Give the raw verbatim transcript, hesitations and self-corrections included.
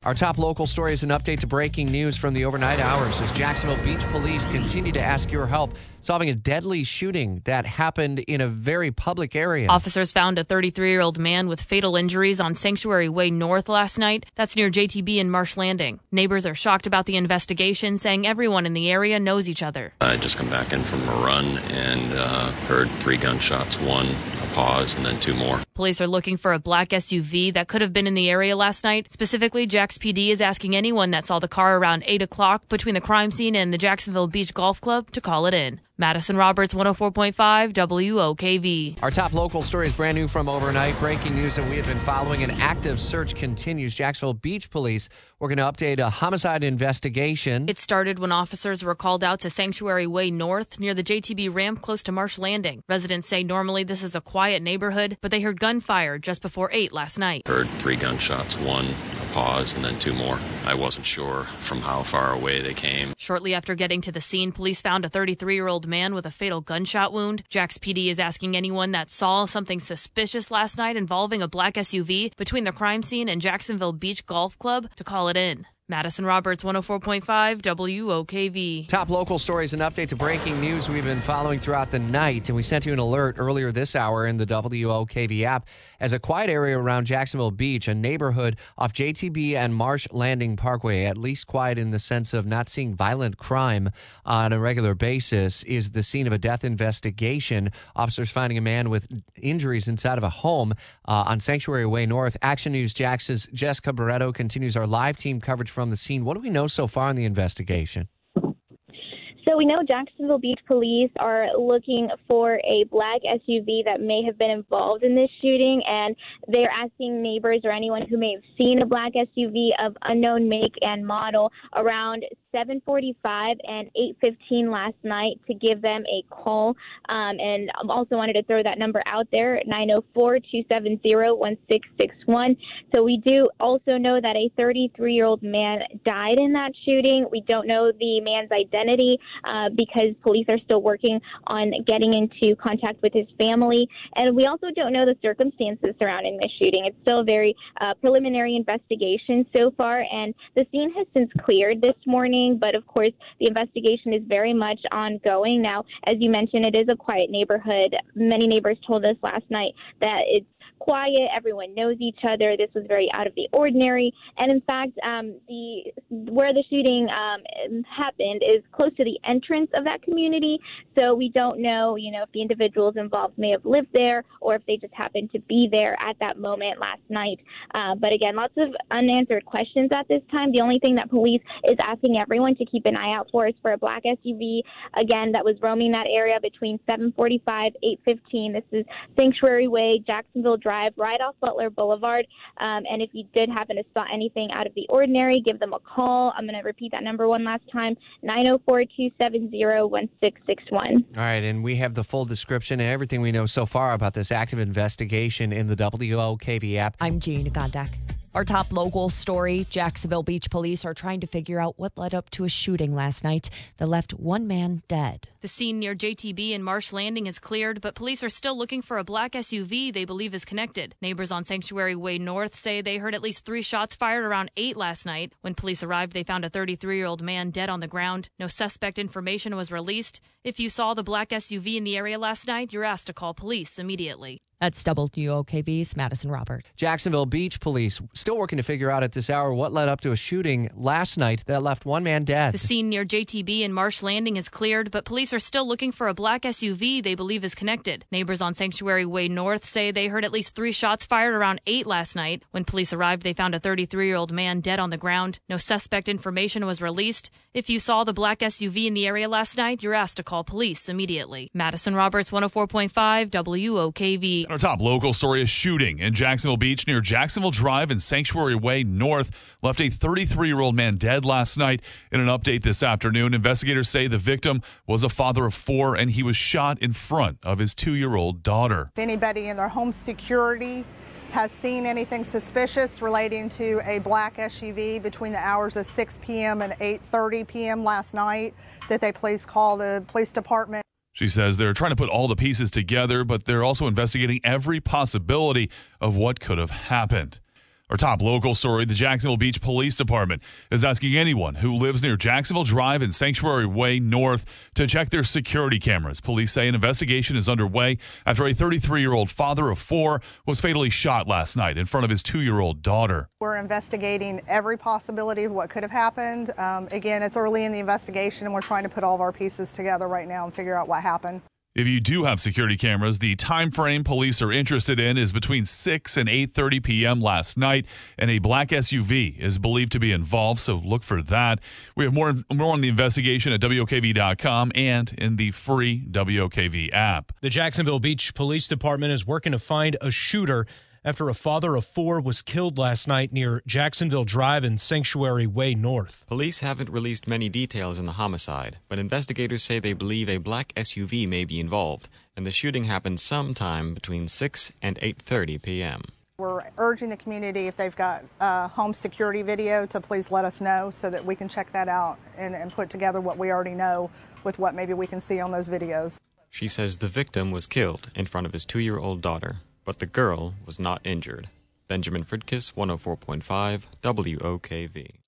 Our top local story is an update to breaking news from the overnight hours as Jacksonville Beach Police continue to ask your help solving a deadly shooting that happened in a very public area. Officers found a thirty-three-year-old man with fatal injuries on Sanctuary Way North last night. That's near J T B and Marsh Landing. Neighbors are shocked about the investigation, saying everyone in the area knows each other. I just come back in from a run and uh, heard three gunshots, one a pause and then two more. Police are looking for a black S U V that could have been in the area last night. Specifically, Jax P D is asking anyone that saw the car around eight o'clock between the crime scene and the Jacksonville Beach Golf Club to call it in. Madison Roberts, one oh four point five W O K V. Our top local story is brand new from overnight. Breaking news that we have been following. An active search continues. Jacksonville Beach Police were going to update a homicide investigation. It started when officers were called out to Sanctuary Way North near the J T B ramp close to Marsh Landing. Residents say normally this is a quiet neighborhood, but they heard gunfire just before eight last night. Heard three gunshots, one a pause and then two more. I wasn't sure from how far away they came. Shortly after getting to the scene, police found a thirty-three-year-old man with a fatal gunshot wound. Jax P D is asking anyone that saw something suspicious last night involving a black S U V between the crime scene and Jacksonville Beach Golf Club to call it in. Madison Roberts, one oh four point five W O K V. Top local stories, an update to breaking news we've been following throughout the night, and we sent you an alert earlier this hour in the W O K V app as a quiet area around Jacksonville Beach, a neighborhood off J T B and Marsh Landing Parkway, at least quiet in the sense of not seeing violent crime on a regular basis, is the scene of a death investigation. Officers finding a man with injuries inside of a home uh, on Sanctuary Way North. Action News Jax's Jessica Barreto continues our live team coverage from the scene. What do we know so far in the investigation? So we know Jacksonville Beach Police are looking for a black S U V that may have been involved in this shooting, and they're asking neighbors or anyone who may have seen a black S U V of unknown make and model around seven forty-five and eight fifteen last night to give them a call. Um, and I also wanted to throw that number out there, nine oh four, two seven zero, one six six one. So we do also know that a thirty-three-year-old man died in that shooting. We don't know the man's identity uh, because police are still working on getting into contact with his family. And we also don't know the circumstances surrounding this shooting. It's still a very uh, preliminary investigation so far, and the scene has since cleared this morning. But, of course, the investigation is very much ongoing. Now, as you mentioned, it is a quiet neighborhood. Many neighbors told us last night that it's quiet. Everyone knows each other. This was very out of the ordinary. And, in fact, um, the where the shooting um, happened is close to the entrance of that community. So we don't know, you know, if the individuals involved may have lived there or if they just happened to be there at that moment last night. Uh, but, again, lots of unanswered questions at this time. The only thing that police is asking everyone to keep an eye out for is for a black S U V, again, that was roaming that area between seven forty-five, eight fifteen. This is Sanctuary Way, Jacksonville Drive, right off Butler Boulevard. Um, and if you did happen to spot anything out of the ordinary, give them a call. I'm going to repeat that number one last time, nine oh four, two seven zero, one six six one. All right, and we have the full description and everything we know so far about this active investigation in the W O K V app. I'm Jean Gondak. Our top local story, Jacksonville Beach Police are trying to figure out what led up to a shooting last night that left one man dead. The scene near J T B and Marsh Landing is cleared, but police are still looking for a black S U V they believe is connected. Neighbors on Sanctuary Way North say they heard at least three shots fired around eight last night. When police arrived, they found a thirty-three-year-old man dead on the ground. No suspect information was released. If you saw the black S U V in the area last night, you're asked to call police immediately. That's W O K V's Madison Robert. Jacksonville Beach Police still working to figure out at this hour what led up to a shooting last night that left one man dead. The scene near J T B and Marsh Landing is cleared, but police are still looking for a black S U V they believe is connected. Neighbors on Sanctuary Way North say they heard at least three shots fired around eight last night. When police arrived, they found a thirty-three-year-old man dead on the ground. No suspect information was released. If you saw the black S U V in the area last night, you're asked to call police immediately. Madison Roberts, one oh four point five W O K V. Our top local story, a shooting in Jacksonville Beach near Jacksonville Drive and Sanctuary Way North left a thirty-three-year-old man dead last night. In an update this afternoon, investigators say the victim was a father of four and he was shot in front of his two-year-old daughter. If anybody in their home security has seen anything suspicious relating to a black S U V between the hours of six p.m. and eight thirty p.m. last night, that they please call the police department. She says they're trying to put all the pieces together, but they're also investigating every possibility of what could have happened. Our top local story, the Jacksonville Beach Police Department is asking anyone who lives near Jacksonville Drive and Sanctuary Way North to check their security cameras. Police say an investigation is underway after a thirty-three-year-old father of four was fatally shot last night in front of his two-year-old daughter. We're investigating every possibility of what could have happened. Um, again, it's early in the investigation, and we're trying to put all of our pieces together right now and figure out what happened. If you do have security cameras, the time frame police are interested in is between six and eight thirty p.m. last night, and a black S U V is believed to be involved, so look for that. We have more, more on the investigation at W O K V dot com and in the free W O K V app. The Jacksonville Beach Police Department is working to find a shooter after a father of four was killed last night near Jacksonville Drive and Sanctuary Way North. Police haven't released many details in the homicide, but investigators say they believe a black S U V may be involved, and the shooting happened sometime between six and eight thirty p.m. We're urging the community, if they've got uh, home security video, to please let us know so that we can check that out and, and put together what we already know with what maybe we can see on those videos. She says the victim was killed in front of his two-year-old daughter, but the girl was not injured. Benjamin Fridkiss, one oh four point five W O K V.